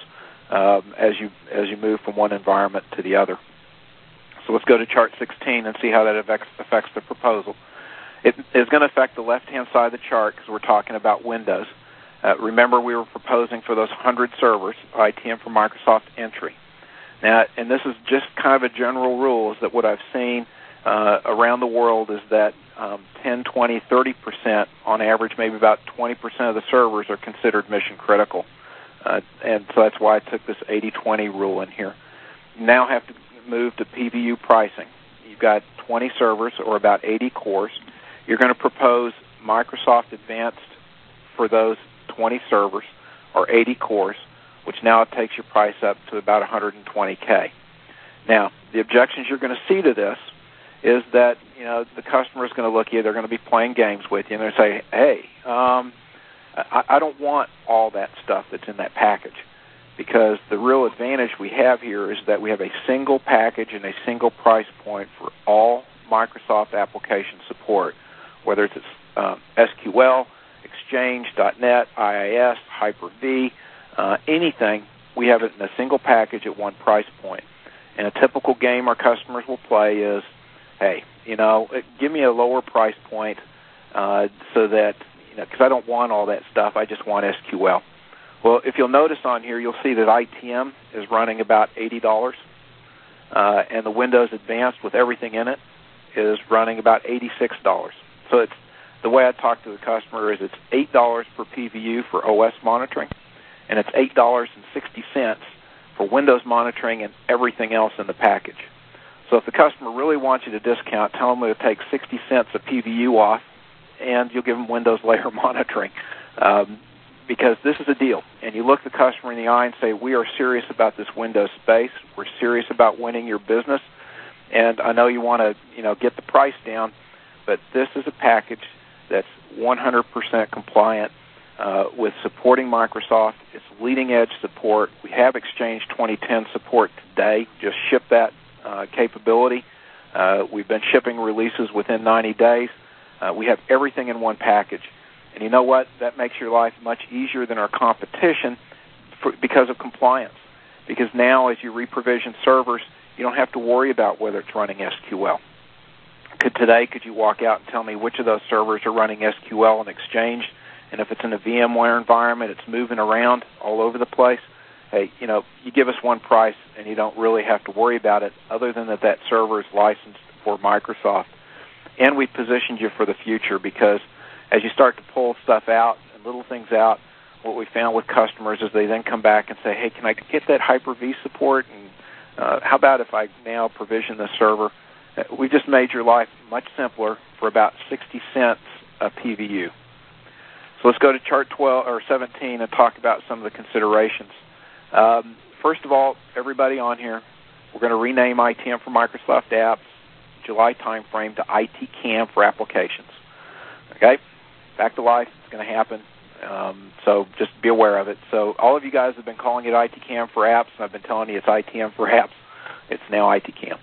as you move from one environment to the other. So let's go to chart 16 and see how that affects the proposal. It is going to affect the left-hand side of the chart because we're talking about Windows. Remember, we were proposing for those 100 servers, ITM for Microsoft Entry. Now, and this is just kind of a general rule, is that what I've seen around the world is that 10, 20, 30%, on average, maybe about 20% of the servers are considered mission-critical. And so that's why I took this 80-20 rule in here. You now have to move to PVU pricing. You've got 20 servers, or about 80 cores. You're going to propose Microsoft Advanced for those 20 servers, or 80 cores, which now takes your price up to about $120K. Now, the objections you're going to see to this is that the customer is going to look at you, they're going to be playing games with you, and they're going to say, hey, I don't want all that stuff that's in that package, because the real advantage we have here is that we have a single package and a single price point for all Microsoft application support, whether it's SQL, Exchange, .NET, IIS, Hyper-V, anything, we have it in a single package at one price point. And a typical game our customers will play is, hey, give me a lower price point so that, because I don't want all that stuff, I just want SQL. Well, if you'll notice on here, you'll see that ITM is running about $80, and the Windows Advanced with everything in it is running about $86. So it's the way I talk to the customer is it's $8 per PVU for OS monitoring, and it's $8.60 for Windows monitoring and everything else in the package. So if the customer really wants you to discount, tell them it'll take 60 cents a PVU off, and you'll give them Windows layer monitoring. because this is a deal. And you look the customer in the eye and say, we are serious about this Windows space. We're serious about winning your business. And I know you want to, get the price down, but this is a package that's 100% compliant with supporting Microsoft. It's leading-edge support. We have Exchange 2010 support today. Just ship that capability. We've been shipping releases within 90 days. We have everything in one package. And you know what? That makes your life much easier than our competition because of compliance. Because now as you reprovision servers, you don't have to worry about whether it's running SQL. Could you walk out and tell me which of those servers are running SQL and Exchange? And if it's in a VMware environment, it's moving around all over the place. Hey, you give us one price and you don't really have to worry about it other than that server is licensed for Microsoft. And we've positioned you for the future because as you start to pull stuff out and little things out, what we found with customers is they then come back and say, hey, can I get that Hyper-V support? And how about if I now provision the server? We just made your life much simpler for about 60 cents a PVU. So let's go to chart 17 and talk about some of the considerations. First of all, everybody on here, we're going to rename ITM for Microsoft Apps, July timeframe, to ITCAM for Applications. Okay? Back to life. It's going to happen. So just be aware of it. So all of you guys have been calling it ITCAM for Apps, and I've been telling you it's ITM for Apps. It's now ITCAM.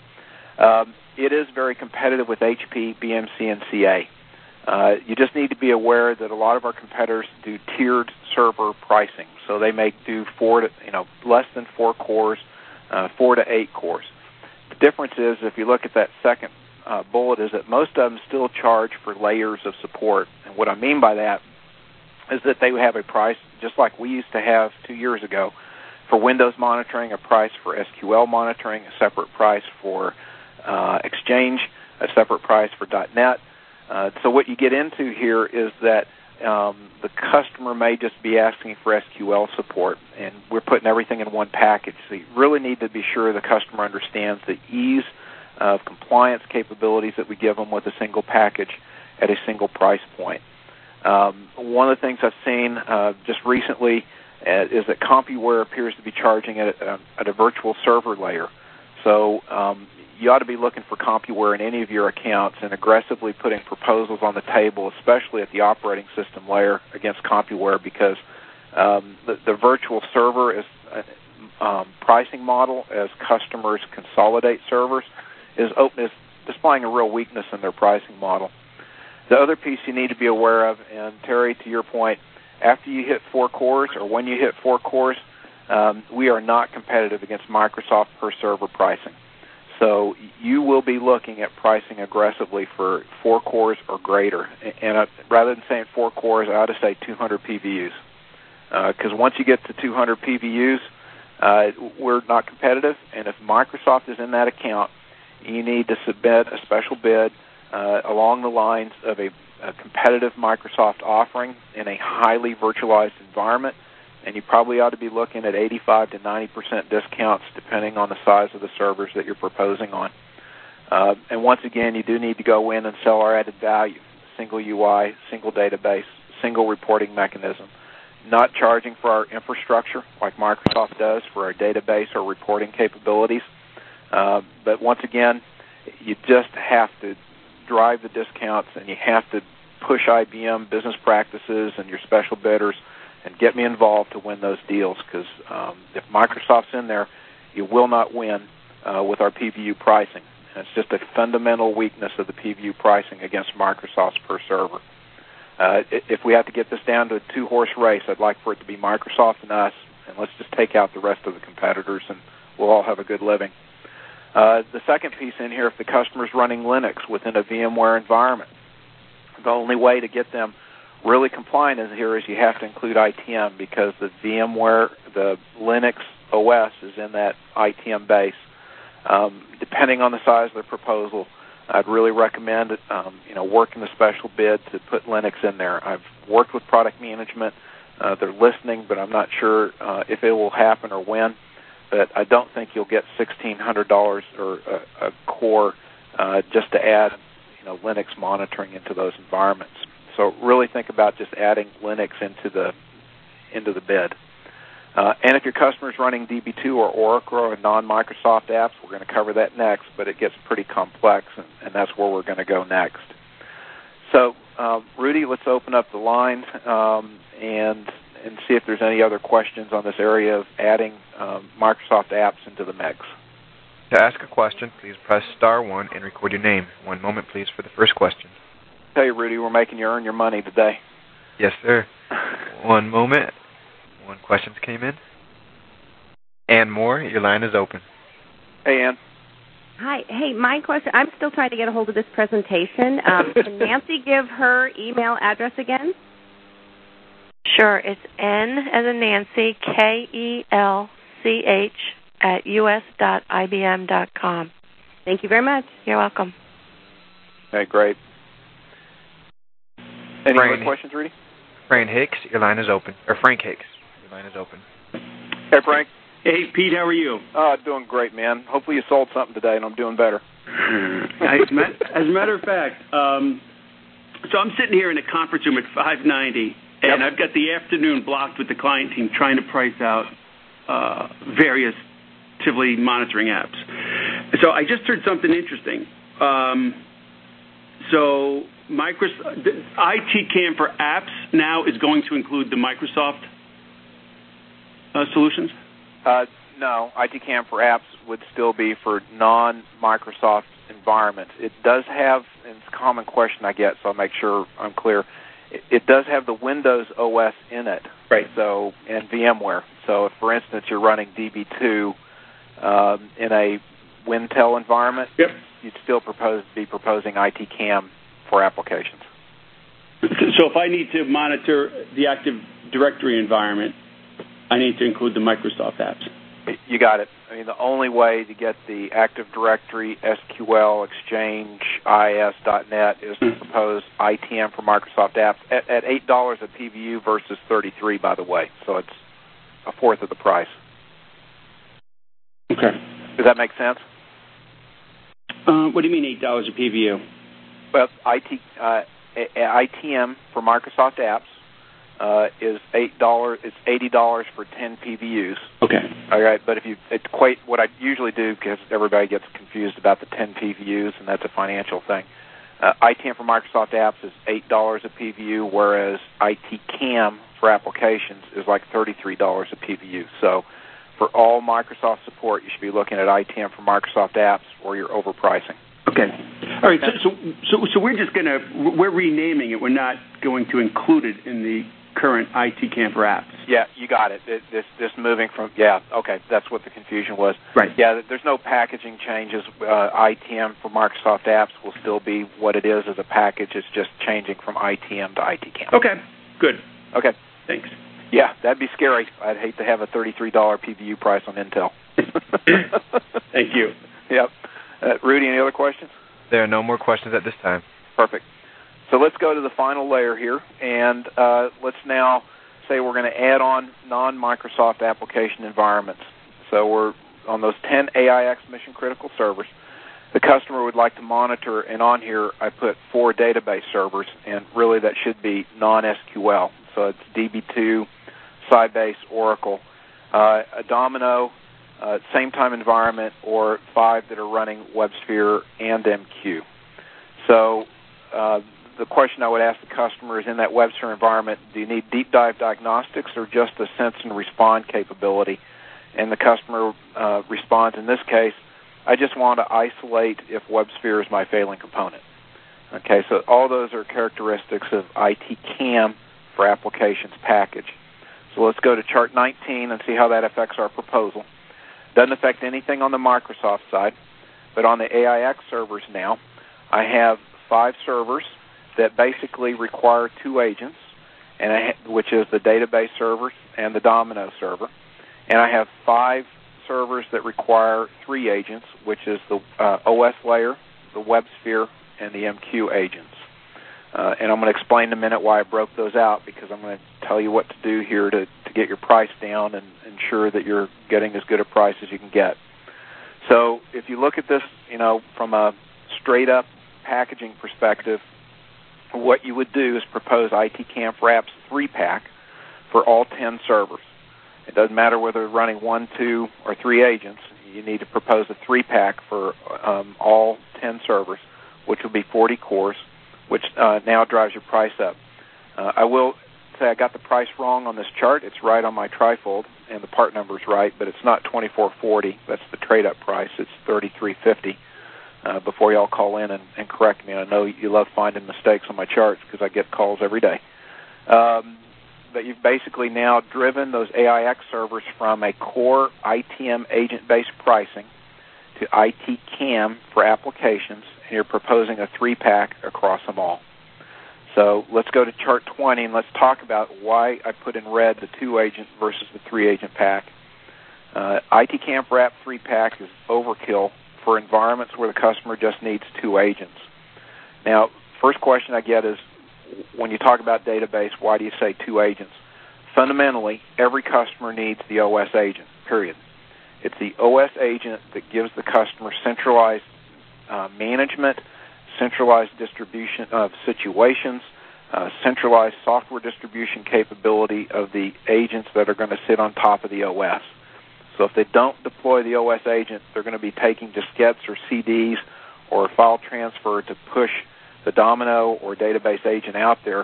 It is very competitive with HP, BMC, and CA. You just need to be aware that a lot of our competitors do tiered server pricing. So they may do less than 4 cores, 4 to 8 cores. The difference is, if you look at that second bullet, is that most of them still charge for layers of support. And what I mean by that is that they have a price, just like we used to have 2 years ago, for Windows monitoring, a price for SQL monitoring, a separate price for Exchange, a separate price for .NET. So what you get into here is that the customer may just be asking for SQL support, and we're putting everything in one package. So you really need to be sure the customer understands the ease of compliance capabilities that we give them with a single package at a single price point. One of the things I've seen just recently is that CompuWare appears to be charging at a virtual server layer. So you ought to be looking for CompuWare in any of your accounts and aggressively putting proposals on the table, especially at the operating system layer against CompuWare, because the virtual server pricing model, as customers consolidate servers, is displaying a real weakness in their pricing model. The other piece you need to be aware of, and Terry, to your point, after you hit 4 cores or when you hit 4 cores, we are not competitive against Microsoft per server pricing. So you will be looking at pricing aggressively for 4 cores or greater. And rather than saying 4 cores, I ought to say 200 PVUs. Because once you get to 200 PVUs, we're not competitive. And if Microsoft is in that account, you need to submit a special bid along the lines of a competitive Microsoft offering in a highly virtualized environment. And you probably ought to be looking at 85 to 90% discounts depending on the size of the servers that you're proposing on. And once again, you do need to go in and sell our added value: single UI, single database, single reporting mechanism. Not charging for our infrastructure like Microsoft does for our database or reporting capabilities. But once again, you just have to drive the discounts, and you have to push IBM business practices and your special bidders and get me involved to win those deals, because if Microsoft's in there, you will not win with our PVU pricing. And it's just a fundamental weakness of the PVU pricing against Microsoft's per server. If we have to get this down to a 2-horse race, I'd like for it to be Microsoft and us, and let's just take out the rest of the competitors, and we'll all have a good living. The second piece in here, if the customer's running Linux within a VMware environment, the only way to get them really compliant is you have to include ITM, because the VMware, the Linux OS is in that ITM base. Depending on the size of the proposal, I'd really recommend working the special bid to put Linux in there. I've worked with product management. They're listening, but I'm not sure if it will happen or when. But I don't think you'll get $1,600 or a core just to add Linux monitoring into those environments. So really think about just adding Linux into into the bid. And if your customer is running DB2 or Oracle or non-Microsoft apps, we're going to cover that next, but it gets pretty complex, and that's where we're going to go next. So, Rudy, let's open up the line and see if there's any other questions on this area of adding Microsoft apps into the mix.
To ask a question, please press *1 and record your name. One moment, please, for the first question.
Tell you, Rudy, we're making you earn your money today.
Yes, sir. One moment. One question came in. Ann Moore, your line is open.
Hey, Ann.
Hi. Hey, my question, I'm still trying to get a hold of this presentation. Can Nancy give her email address again?
Sure. It's N as in Nancy, KELCH @us.ibm.com.
Thank you very much.
You're welcome.
Okay, great. Any other questions, Rudy?
Frank Hicks, your line is open. Or Frank Hicks, your line is open.
Hey, Frank.
Hey, Pete, how are you?
Doing great, man. Hopefully you sold something today, and I'm doing better.
As a matter of fact, so I'm sitting here in a conference room at 590, and I've got the afternoon blocked with the client team trying to price out various Tivoli monitoring apps. So I just heard something interesting. So Microsoft ITCAM for apps now is going to include the Microsoft solutions?
No, ITCAM for apps would still be for non-Microsoft environments. It does have, and it's a common question I get, so I'll make sure I'm clear, it does have the Windows OS in it,
right?
So, and VMware. So if, for instance, you're running DB2 in a Wintel environment, you'd still be proposing ITCAM for applications.
So if I need to monitor the Active Directory environment, I need to include the Microsoft apps.
You got it. I mean, the only way to get the Active Directory, SQL, Exchange, IIS.net is to propose ITM for Microsoft apps at $8 a PVU versus $33, by the way. So it's a fourth of the price.
Okay.
Does that make sense?
What do you mean $8 a PVU?
Well, ITM for Microsoft apps is $8. It's $80 for 10 PVUs.
Okay. All
right, but if you equate what I usually do, because everybody gets confused about the 10 PVUs, and that's a financial thing. ITM for Microsoft apps is $8 a PVU, whereas ITCAM for applications is like $33 a PVU. So for all Microsoft support, you should be looking at ITM for Microsoft apps, or you're overpricing.
Okay. All right. So we're just we're renaming it. We're not going to include it in the current ITCAM for apps.
Yeah, you got it. This moving from, okay, that's what the confusion was.
Right.
Yeah, there's no packaging changes. ITM for Microsoft apps will still be what it is as a package. It's just changing from ITM to ITCAM.
Okay, good.
Okay.
Thanks.
Yeah, that'd be scary. I'd hate to have a $33 PVU price on Intel.
Thank you.
Yep. Rudy, any other questions?
There are no more questions at this time.
Perfect. So let's go to the final layer here, and let's now say we're going to add on non-Microsoft application environments. So we're on those 10 AIX mission-critical servers. The customer would like to monitor, and on here I put 4 database servers, and really that should be non-SQL. So it's DB2, Sybase, Oracle, a Domino, same time environment, or 5 that are running WebSphere and MQ. So the question I would ask the customer is, in that WebSphere environment, do you need deep dive diagnostics or just a sense and respond capability? And the customer responds, in this case, I just want to isolate if WebSphere is my failing component. Okay, so all those are characteristics of ITCAM for applications package. So let's go to chart 19 and see how that affects our proposal. Doesn't affect anything on the Microsoft side, but on the AIX servers now, I have 5 servers that basically require 2 agents, and which is the database server and the Domino server. And I have 5 servers that require 3 agents, which is the OS layer, the WebSphere, and the MQ agents. And I'm going to explain in a minute why I broke those out, because I'm going to tell you what to do here to get your price down and ensure that you're getting as good a price as you can get. So if you look at this, from a straight-up packaging perspective, what you would do is propose ITCAM for Apps 3-pack for all 10 servers. It doesn't matter whether they're running 1, 2, or 3 agents. You need to propose a 3-pack for all 10 servers, which will be 40 cores, which now drives your price up. I will say I got the price wrong on this chart. It's right on my trifold, and the part number is right, but it's not $24.40. That's the trade-up price. It's $33.50. Before y'all call in and correct me, I know you love finding mistakes on my charts because I get calls every day. But you've basically now driven those AIX servers from a core ITM agent-based pricing to ITCAM for applications, and you're proposing a 3-pack across them all. So let's go to chart 20, and let's talk about why I put in red the 2-agent versus the 3-agent pack. ITCAM for App 3-pack is overkill for environments where the customer just needs 2 agents. Now, first question I get is, when you talk about database, why do you say 2 agents? Fundamentally, every customer needs the OS agent, period. It's the OS agent that gives the customer centralized management, centralized distribution of situations, centralized software distribution capability of the agents that are going to sit on top of the OS. So if they don't deploy the OS agent, they're going to be taking diskettes or CDs or file transfer to push the Domino or database agent out there,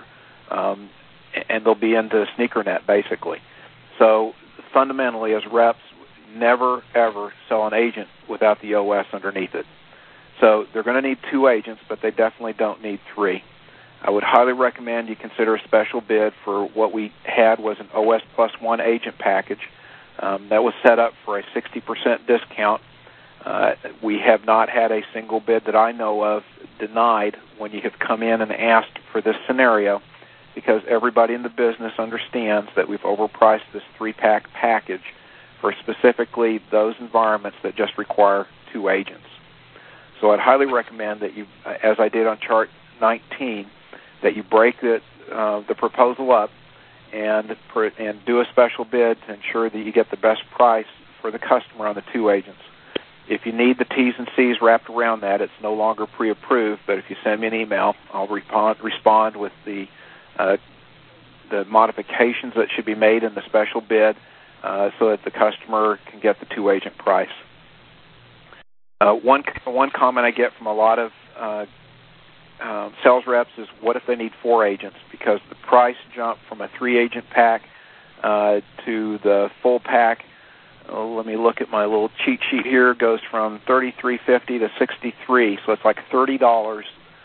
and they'll be into SneakerNet, basically. So fundamentally, as reps, never, ever sell an agent without the OS underneath it. So they're going to need 2 agents, but they definitely don't need 3. I would highly recommend you consider a special bid for what we had was an OS plus 1 agent package. That was set up for a 60% discount. We have not had a single bid that I know of denied when you have come in and asked for this scenario, because everybody in the business understands that we've overpriced this 3-pack package for specifically those environments that just require 2 agents. So I'd highly recommend that you, as I did on chart 19, that you break the proposal up and do a special bid to ensure that you get the best price for the customer on the 2 agents. If you need the T's and C's wrapped around that, it's no longer pre-approved, but if you send me an email, I'll respond with the modifications that should be made in the special bid so that the customer can get the 2-agent price. One comment I get from a lot of sales reps is, what if they need 4 agents? Because the price jump from a 3-agent pack to the full pack, let me look at my little cheat sheet here, goes from $33.50 to $63, so it's like $3,000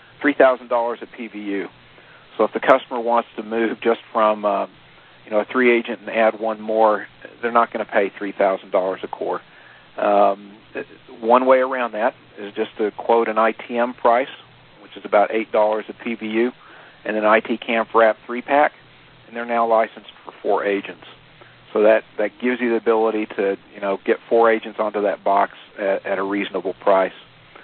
at PVU. So if the customer wants to move just from a 3-agent and add 1 more, they're not going to pay $3,000 a core. One way around that is just to quote an ITM price, which is about $8 at PVU, and an ITCAM for App 3-pack, and they're now licensed for 4 agents. So that gives you the ability to get 4 agents onto that box at a reasonable price.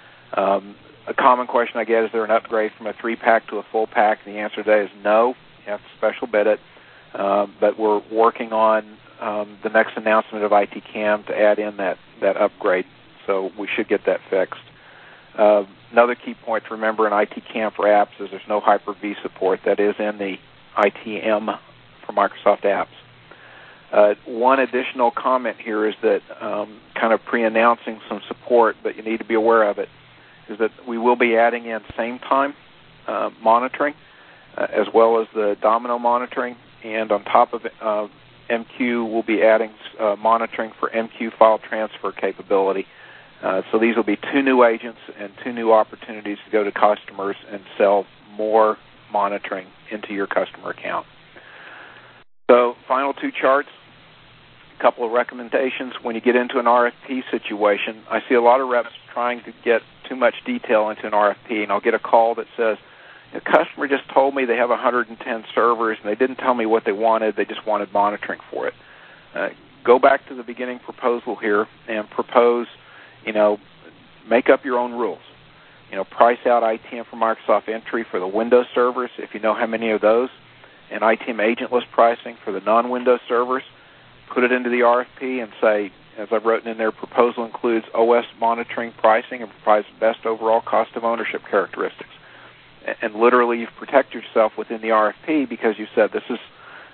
A common question I get, is there an upgrade from a 3-pack to a full pack? And the answer today is no. You have to special bid it. But we're working on the next announcement of ITCAM to add in that upgrade. So we should get that fixed. Another key point to remember in ITCAM for apps is there's no Hyper-V support. That is in the ITM for Microsoft Apps. One additional comment here is that, kind of pre-announcing some support, but you need to be aware of it, is that we will be adding in same-time monitoring, as well as the Domino monitoring, and on top of it, MQ will be adding monitoring for MQ file transfer capability. So these will be 2 new agents and 2 new opportunities to go to customers and sell more monitoring into your customer account. So final 2 charts, a couple of recommendations. When you get into an RFP situation, I see a lot of reps trying to get too much detail into an RFP, and I'll get a call that says, the customer just told me they have 110 servers, and they didn't tell me what they wanted. They just wanted monitoring for it. Go back to the beginning proposal here and propose, make up your own rules. Price out ITM for Microsoft Entry for the Windows servers, if you know how many of those, and ITM agentless pricing for the non-Windows servers. Put it into the RFP and say, as I've written in there, proposal includes OS monitoring pricing and provides best overall cost of ownership characteristics. And literally, you've protected yourself within the RFP because you said this is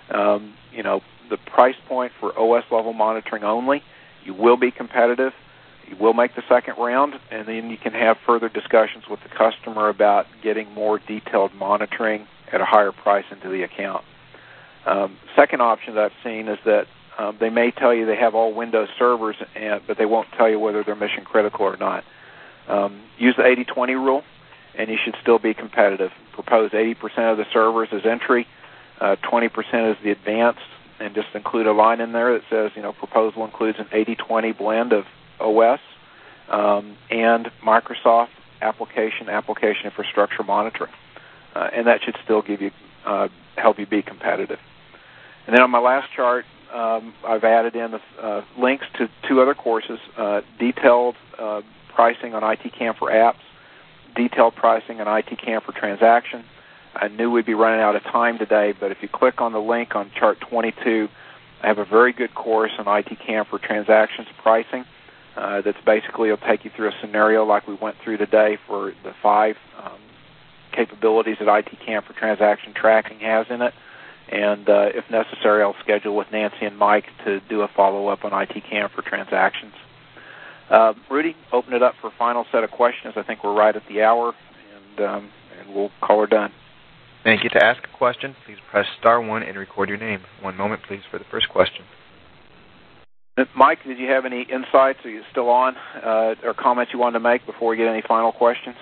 The price point for OS level monitoring only, you will be competitive. You will make the second round, and then you can have further discussions with the customer about getting more detailed monitoring at a higher price into the account. Second option that I've seen is that they may tell you they have all Windows servers, but they won't tell you whether they're mission critical or not. Use the 80-20 rule, and you should still be competitive. Propose 80% of the servers as entry, 20% as the advanced, and just include a line in there that says, proposal includes an 80-20 blend of OS and Microsoft application infrastructure monitoring. And that should still give you help you be competitive. And then on my last chart, I've added in links to two other courses, detailed pricing on ITCAM for apps, detailed pricing on ITCAM for transaction. I knew we'd be running out of time today, but if you click on the link on chart 22, I have a very good course on ITCAM for transactions pricing. That's basically, it'll take you through a scenario like we went through today for the 5 capabilities that ITCAM for transaction tracking has in it. And if necessary, I'll schedule with Nancy and Mike to do a follow-up on ITCAM for transactions. Rudy, open it up for a final set of questions. I think we're right at the hour, and we'll call her done.
Thank you. To ask a question, please press *1 and record your name. One moment, please, for the first question.
Mike, did you have any insights? Are you still on? Or comments you wanted to make before we get any final questions?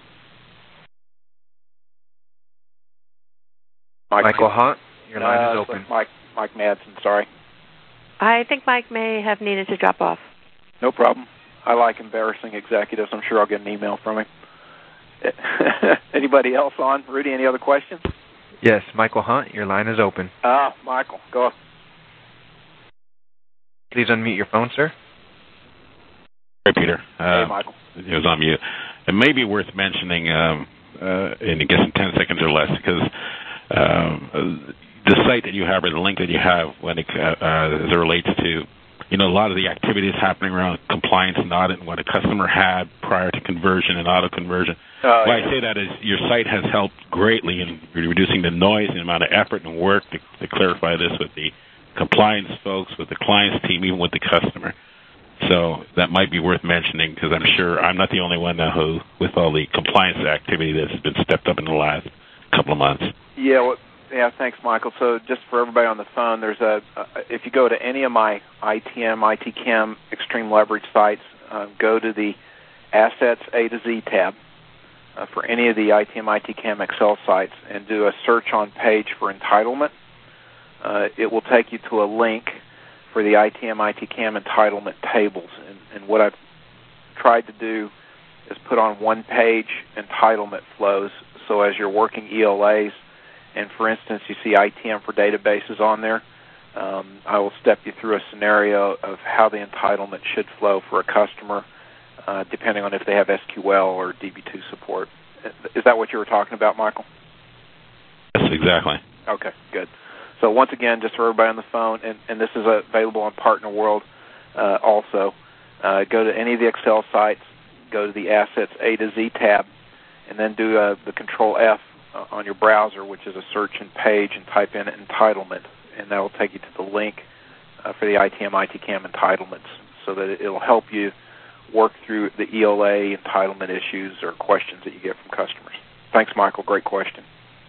Michael Hunt, your line is open.
Mike Madsen, sorry.
I think Mike may have needed to drop off.
No problem. I like embarrassing executives. I'm sure I'll get an email from him. Anybody else on? Rudy, any other questions?
Yes, Michael Hunt, your line is open.
Michael, go on.
Please unmute your phone, sir.
Hey, Peter.
Hey, Michael.
It was on mute. It may be worth mentioning, in I guess in 10 seconds or less, because the site that you have or the link that you have when it, as it relates to, a lot of the activities happening around compliance and audit and what a customer had prior to conversion and auto conversion. Why I say that is your site has helped greatly in reducing the noise and the amount of effort and work to clarify this with the compliance folks, with the client's team, even with the customer. So that might be worth mentioning because I'm sure I'm not the only one now who, with all the compliance activity that's been stepped up in the last couple of months.
Yeah, thanks, Michael. So just for everybody on the phone, there's if you go to any of my ITM, ITCAM, Extreme Leverage sites, go to the Assets A to Z tab for any of the ITM, ITCAM Excel sites and do a search on page for entitlement. It will take you to a link for the ITM, ITCAM entitlement tables. And what I've tried to do is put on one page entitlement flows. So as you're working ELAs, and for instance, you see ITM for databases on there, I will step you through a scenario of how the entitlement should flow for a customer, depending on if they have SQL or DB2 support. Is that what you were talking about, Michael?
Yes, exactly.
Okay, good. So once again, just for everybody on the phone, and this is available on Partner World also, go to any of the Excel sites, go to the Assets A to Z tab, and then do the Control F on your browser, which is a search and page, and type in entitlement, and that will take you to the link for the ITM, ITCAM entitlements, so that it will help you work through the ELA entitlement issues or questions that you get from customers. Thanks, Michael. Great question.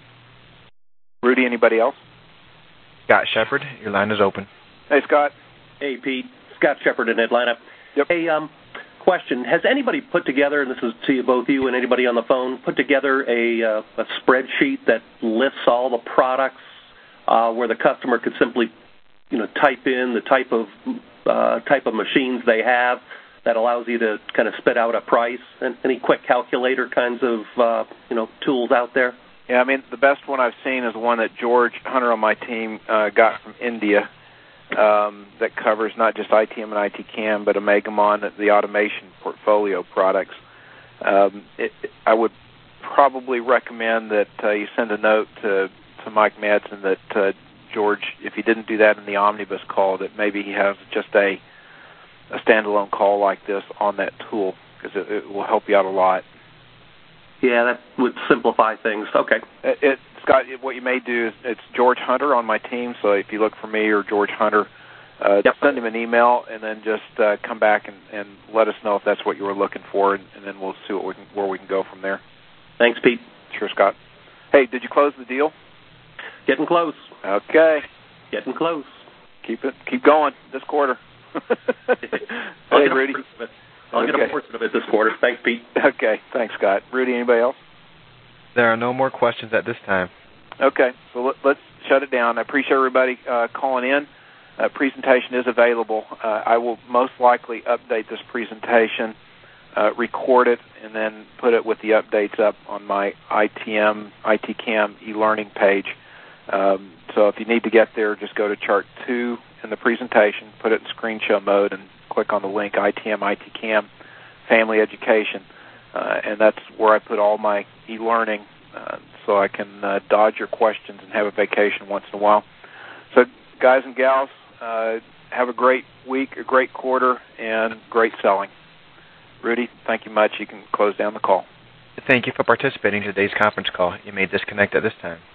Rudy, anybody else?
Scott Shepard, your line is open.
Hey, Scott.
Hey, Pete. Scott Shepard in Atlanta.
Yep.
Hey, question. Has anybody put together, and this is to both you and anybody on the phone, put together a spreadsheet that lists all the products where the customer could simply, type in the type of machines they have that allows you to kind of spit out a price? And any quick calculator kinds of, tools out there?
Yeah, I mean, the best one I've seen is the one that George Hunter on my team got from India that covers not just ITM and ITCAM, but Omegamon, the automation portfolio products. I would probably recommend that you send a note to Mike Madsen that George, if he didn't do that in the omnibus call, that maybe he has just a standalone call like this on that tool, because it will help you out a lot.
Yeah, that would simplify things. Okay.
Scott, what you may do is it's George Hunter on my team, so if you look for me or George Hunter, send him an email and then just come back and let us know if that's what you were looking for, and then we'll see where we can go from there.
Thanks, Pete.
Sure, Scott. Hey, did you close the deal?
Getting close.
Okay.
Getting close.
Keep going this quarter. Hey, Rudy.
I'll get a portion of it this quarter. Thanks, Pete.
Okay. Thanks, Scott. Rudy, anybody else?
There are no more questions at this time.
Okay. So let's shut it down. I appreciate everybody calling in. Presentation is available. I will most likely update this presentation, record it, and then put it with the updates up on my ITCAM e-learning page. So if you need to get there, just go to Chart 2 in the presentation, put it in screen show mode, and click on the link ITCAM Family Education. And that's where I put all my e-learning so I can dodge your questions and have a vacation once in a while. So guys and gals, have a great week, a great quarter, and great selling. Rudy, thank you much. You can close down the call.
Thank you for participating in today's conference call. You may disconnect at this time.